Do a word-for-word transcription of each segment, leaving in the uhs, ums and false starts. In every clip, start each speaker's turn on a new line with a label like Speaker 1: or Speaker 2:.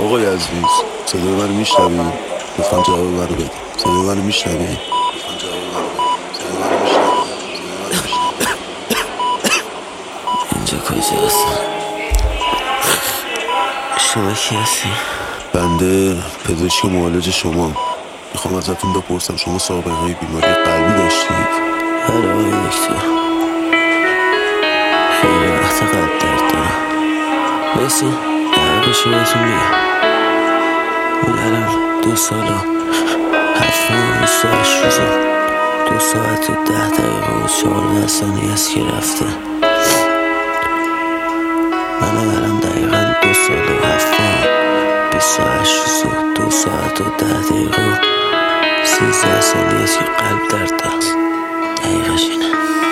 Speaker 1: آقای عزیز، صدای من میشنوی؟ لطفاً جواب من رو بده. صدای من میشنوی؟
Speaker 2: اینجا کجاست؟ شما کی هستی؟
Speaker 1: بنده پزشک معالج شما. میخوام ازتون بپرسم شما سابقه بیماری قلبی داشتید؟
Speaker 2: بله آقای دکتر، خیلی وقت قلب درد دارم. مرسی، در بشه بهتون میگم. اون الان دو سال و هفت ماه و بیست و هشت روز و دو ساعت و ده دقیقه و چهارده ثانیه است که رفته. منم الان دقیقا دو سال و هفت ماه بیست و هشت روز و دو ساعت و ده دقیقه و سیزده ثانیه است که قلب درد دارم. دقیقش اینه.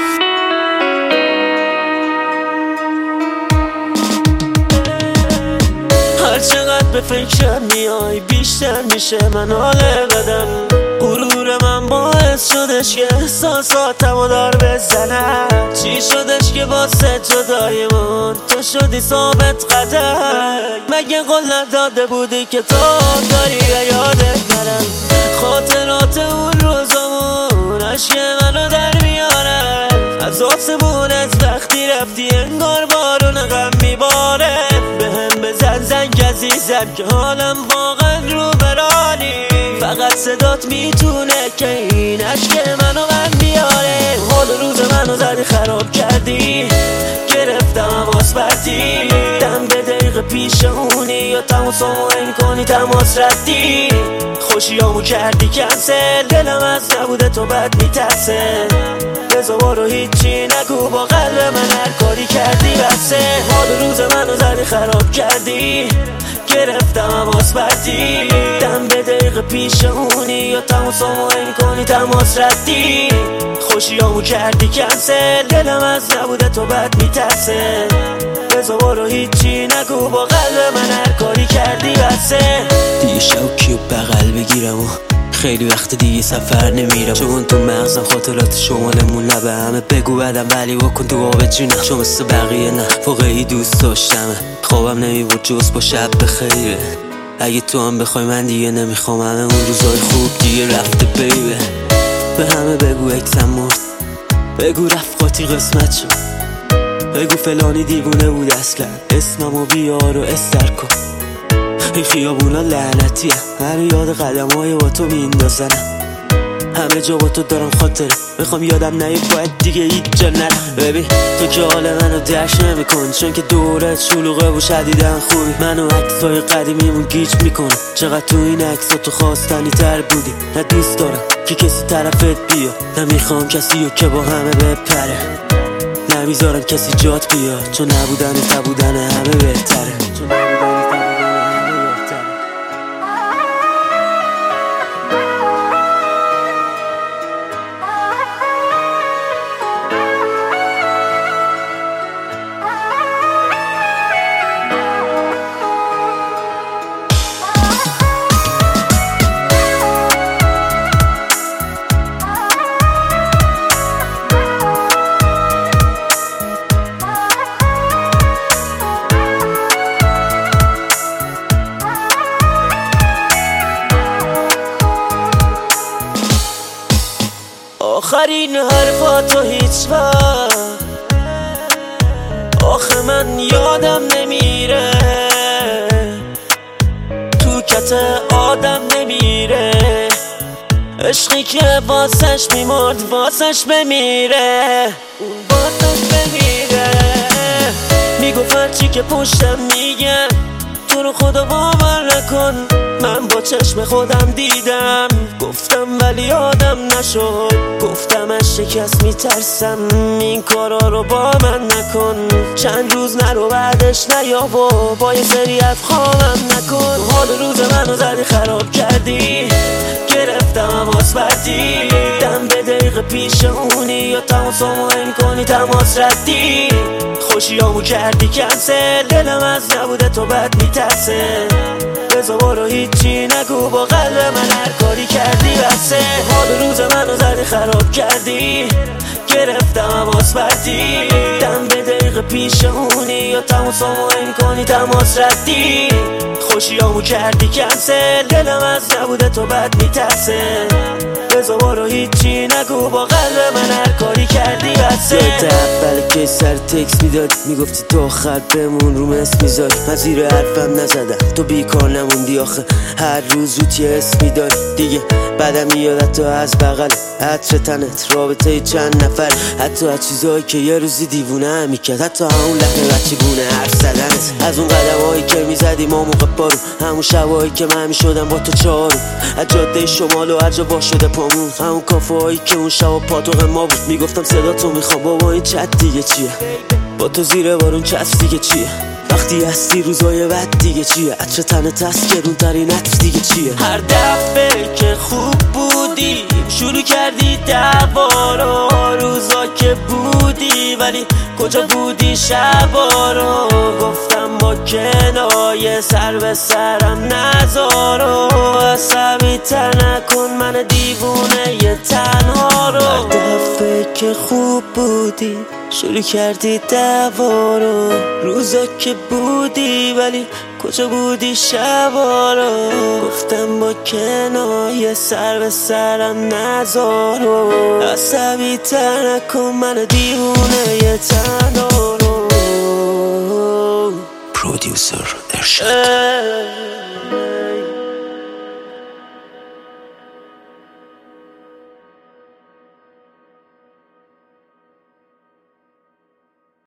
Speaker 2: هر چقدر به فکرم میای بیشتر میشه من حال بدم. غرور من باعث شدش که احساساتمو دار بزنم. چی شدش که واسه جدایمون تو شدی ثابت قدم؟ مگه قول نداده بودی که تو داری یادت نرم؟ خاطرات اون روزامون عشق منو در میارن. از آسمون از وقتی رفتی انگار بارون غم میباره. بهم بزن زنگ عزیزم که حالم واقعا رو برانی. فقط صدات میتونه که این عشق منو من بیاره. حال روز منو زدی خراب کردی، گرفتم حواس بردی. دم به دقیقه پیشمونی یا تماسامو این کنی تماس ردی. خوشیامو کردی کنسل، دلم از نبوده تو بد میترسه. بزا بارو هیچی نگو با قلب من هر کاری کردی بسه. حال روز منو زدی خراب کردی، گرفتم حواس بردی. دم به دقیقه پیشمونی یا تماسامو این کنی تماس ردی. خوشیامو کردی کنسل، دلم از نبوده تو بد میترسه. بزا بارو هیچی نگو با قلب من هر کاری کردی بسه. دیگه شوکی و بغل بگیرم و خیلی وقت دیگه سفر نمیرم. چون تو مغزم خاطرات شمالمون نه به همه بگو بدم ولی بکن تو آب جونم. چون مثل بقیه نه واقعی دوست داشتمه. خوابم نمیبود جز با شب بخیره. اگه تو هم بخوای من دیگه نمیخوام. همه اون روزای خوب دیگه رفته بیبه. به همه بگو اکسم مرد، بگو رفقاتی قسمت شد، بگو فلانی دیوونه بود اصلا. اسممو بیار و استر کن. این خیابونا لعنتیه، من یاد قدم های با تو میندازنم. همه جا با تو دارم خاطره، میخوام یادم نهی باید دیگه هیچ جا نرم. ببین تو که حال منو درش نمیکن، چون که دورت شلوغه و شدیدن خوبی. منو عکسای قدیمیمون گیج میکنه. چقدر تو این عکسا تو خواستنی تر بودی. نه دوست دارم که کسی طرفت بیا، نه میخوام کسی رو که با همه بپره. نمیذارم کسی جات بیاد، چون نبودن تا بودن همه بهتره. چون نبودن تا آخرین حرفاتو هیچ وقت آخه من یادم نمیره. تو کت آدم نمیره. عشقی که واسش میمرد واسش بمیره. اون واسش بمیره. میگفت چی که پشتم میگن تو رو خدا باور نکن. من با چشم خودم دیدم، گفتم ولی آدم نشد. گفتم از شکست میترسم، این کارا رو با من نکن. چند روز نرو بعدش نیا و با یه سری افخامم نکن. حال روز منو زدی خراب کردی، گرفتم حواس بردی. دم به دقیقه پیشمونی یا تماسامو این کنی تماس ردی. خوشیامو کردی کنسل، دلم از نبوده تو بد میترسه. بزا بارو هیچی نگو با قلب من هر کاری کردی بسه. حال روز منو زدی خراب کردی، گرفتم حواس بردی دم به دقیقه پیشمونی یا تماس همو میکنی تماس ردی خوشیامو کردی کنسل دلم از نبوده تو بد میترسه بزا بارو هیچی نگو با قلب من هر کاری کردی بسه یاد اول که سر تکس میداد میگفتی تو آخر بمون رو مس میزاد من زیر حرفم نزدم تو بیکار نموندی آخه هر روز رو تی اسم میداد دیگه بعدم میادت تو از بغل عطر تنت رابطه چند نفر حتی از چیزایی که یه روزی دیوونه هم میکرد حتی همون لحن بچه گونه حرف زدنت از اون قدم هایی که میزدی ما موقع بارو همون شبایی که من میشدم با تو چارو از جاده شمال و هر جا وا شده پامون همون کافه هایی که اون شب و پاتوق ما بود میگفتم صدا تو میخوام بابا این چت دیگه چیه با تو زیر بارون چسب دیگه چیه وقتی هستی روزای بد دیگه چیه عطر تنت هست که رون ترین عطر دیگه چیه هر دفعه که خوب بودی شروع کردی دعوا رو روزا که بودی ولی کجا بودی شبا رو گفتم با کنایه سر به سرم نذارو عصبی تر نکن من دیوونه ی تنها رو هر دفعه که خوب بودی شروع کردی دعوا رو روزا که بودی ولی کجا بودی شبا رو گفتم با کنایه سر به سرم نذارو عصبی تر نکن من دیوونه ی تنها رو
Speaker 1: پرودیوسر ارشاد.